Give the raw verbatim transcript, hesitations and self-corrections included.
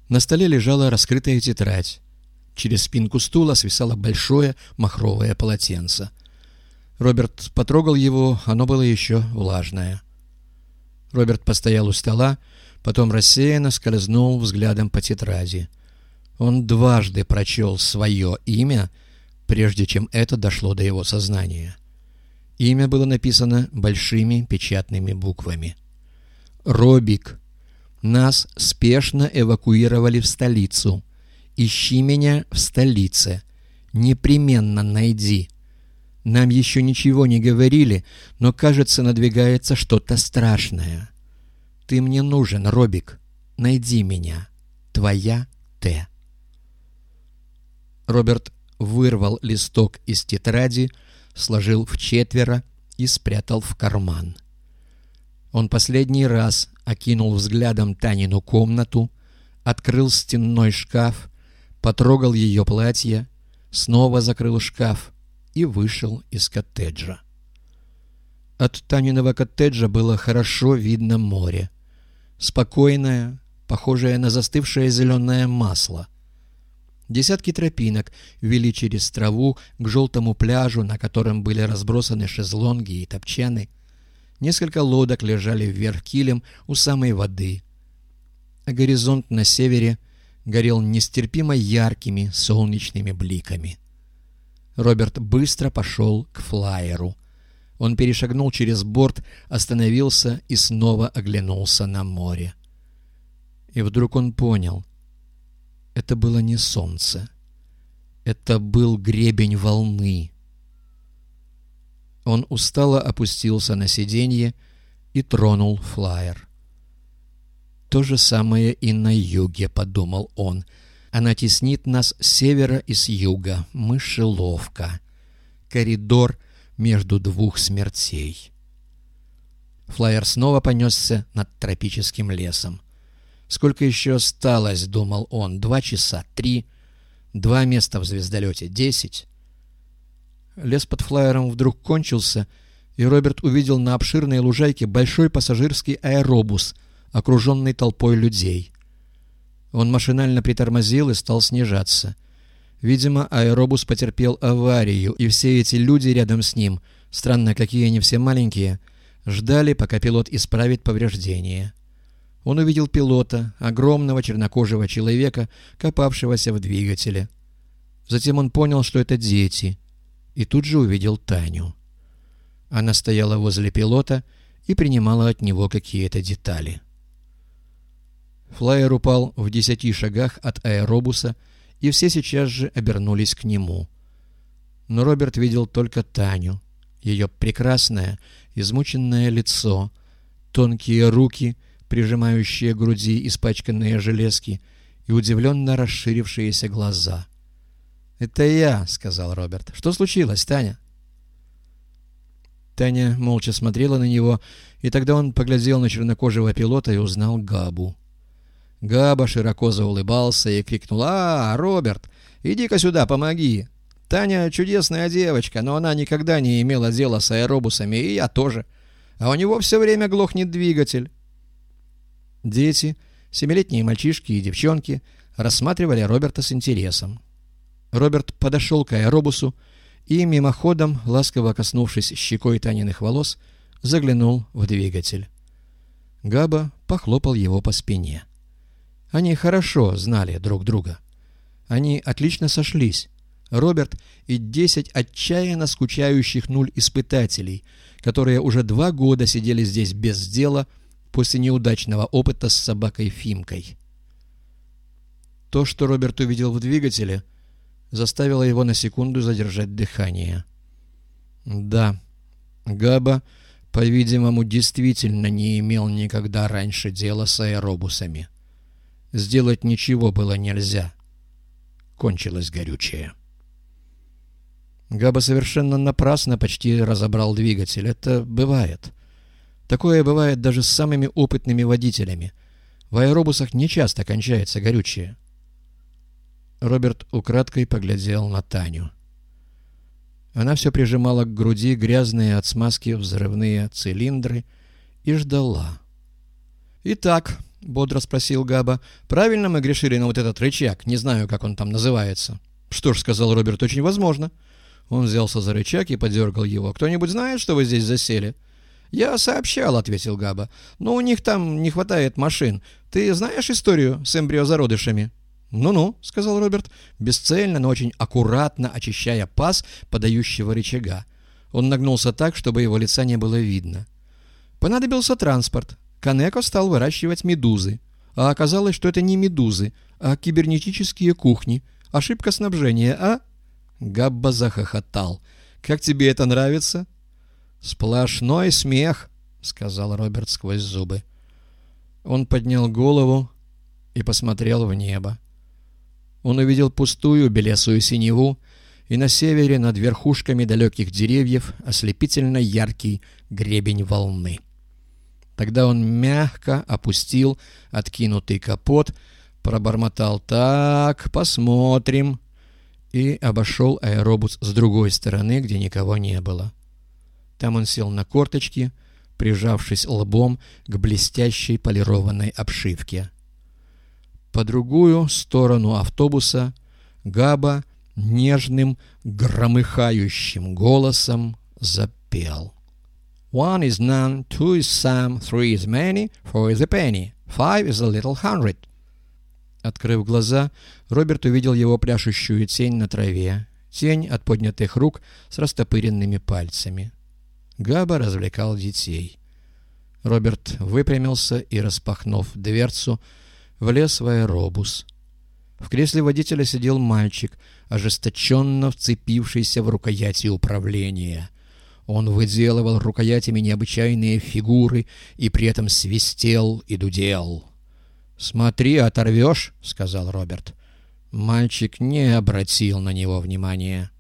На столе лежала раскрытая тетрадь. Через спинку стула свисало большое махровое полотенце. Роберт потрогал его, оно было еще влажное. Роберт постоял у стола, потом рассеянно скользнул взглядом по тетради. Он дважды прочел свое имя, прежде чем это дошло до его сознания. Имя было написано большими печатными буквами. «Робик, нас спешно эвакуировали в столицу. Ищи меня в столице. Непременно найди. Нам еще ничего не говорили, но, кажется, надвигается что-то страшное. Ты мне нужен, Робик. Найди меня. Твоя Т». Роберт вырвал листок из тетради, сложил в четверо и спрятал в карман. Он последний раз окинул взглядом Танину комнату, открыл стенной шкаф, потрогал ее платье, снова закрыл шкаф и вышел из коттеджа. От Таниного коттеджа было хорошо видно море. Спокойное, похожее на застывшее зеленое масло. Десятки тропинок вели через траву к желтому пляжу, на котором были разбросаны шезлонги и топчаны. Несколько лодок лежали вверх килем у самой воды. А горизонт на севере горел нестерпимо яркими солнечными бликами. Роберт быстро пошел к флайеру. Он перешагнул через борт, остановился и снова оглянулся на море. И вдруг он понял — это было не солнце. Это был гребень волны. Он устало опустился на сиденье и тронул флайер. То же самое и на юге, подумал он. Она теснит нас с севера и с юга. Мышеловка. Коридор между двух смертей. Флайер снова понесся над тропическим лесом. Сколько еще осталось, думал он, два часа, три, два места в звездолете, десять. Лес под флайером вдруг кончился, и Роберт увидел на обширной лужайке большой пассажирский аэробус, окруженный толпой людей. Он машинально притормозил и стал снижаться. Видимо, аэробус потерпел аварию, и все эти люди рядом с ним, странно, какие они все маленькие, ждали, пока пилот исправит повреждения. Он увидел пилота, огромного чернокожего человека, копавшегося в двигателе. Затем он понял, что это дети, и тут же увидел Таню. Она стояла возле пилота и принимала от него какие-то детали. Флайер упал в десяти шагах от аэробуса, и все сейчас же обернулись к нему. Но Роберт видел только Таню, ее прекрасное, измученное лицо, тонкие руки, прижимающие к груди испачканные железки, и удивленно расширившиеся глаза. «Это я», — сказал Роберт. «Что случилось, Таня?» Таня молча смотрела на него, и тогда он поглядел на чернокожего пилота и узнал Габу. Габа широко заулыбался и крикнул: «А, Роберт, иди-ка сюда, помоги! Таня чудесная девочка, но она никогда не имела дела с аэробусами, и я тоже. А у него все время глохнет двигатель». Дети, семилетние мальчишки и девчонки, рассматривали Роберта с интересом. Роберт подошел к аэробусу и, мимоходом, ласково коснувшись щекой Таниных волос, заглянул в двигатель. Габа похлопал его по спине. Они хорошо знали друг друга. Они отлично сошлись. Роберт и десять отчаянно скучающих нуль испытателей, которые уже два года сидели здесь без дела после неудачного опыта с собакой Фимкой. То, что Роберт увидел в двигателе, заставило его на секунду задержать дыхание. Да, Габа, по-видимому, действительно не имел никогда раньше дела с аэробусами. Сделать ничего было нельзя. Кончилось горючее. Габа совершенно напрасно почти разобрал двигатель. Это бывает. Такое бывает даже с самыми опытными водителями. В аэробусах нечасто кончается горючее. Роберт украдкой поглядел на Таню. Она все прижимала к груди грязные от смазки взрывные цилиндры и ждала. «Итак», бодро спросил Габа. «Правильно мы грешили на вот этот рычаг? Не знаю, как он там называется». «Что ж», — сказал Роберт, — «очень возможно». Он взялся за рычаг и подергал его. «Кто-нибудь знает, что вы здесь засели?» «Я сообщал», — ответил Габа. «Но у них там не хватает машин. Ты знаешь историю с эмбриозародышами?» «Ну-ну», — сказал Роберт, бесцельно, но очень аккуратно очищая паз подающего рычага. Он нагнулся так, чтобы его лица не было видно. Понадобился транспорт. Канеко стал выращивать медузы. А оказалось, что это не медузы, а кибернетические кухни. Ошибка снабжения, а? Габба захохотал. «Как тебе это нравится?» «Сплошной смех», — сказал Роберт сквозь зубы. Он поднял голову и посмотрел в небо. Он увидел пустую белесую синеву, и на севере над верхушками далеких деревьев ослепительно яркий гребень волны. Тогда он мягко опустил откинутый капот, пробормотал «Так, посмотрим» и обошел аэробус с другой стороны, где никого не было. Там он сел на корточки, прижавшись лбом к блестящей полированной обшивке. По другую сторону автобуса Габа нежным, громыхающим голосом запел. One is none, two is some, three is many, four is a penny, five is a little hundred. Открыв глаза, Роберт увидел его пляшущую тень на траве, тень от поднятых рук с растопыренными пальцами. Габа развлекал детей. Роберт выпрямился и, распахнув дверцу, влез в аэробус. В кресле водителя сидел мальчик, ожесточенно вцепившийся в рукояти управления. Он выделывал рукоятями необычайные фигуры и при этом свистел и дудел. «Смотри, оторвешь», — сказал Роберт. Мальчик не обратил на него внимания.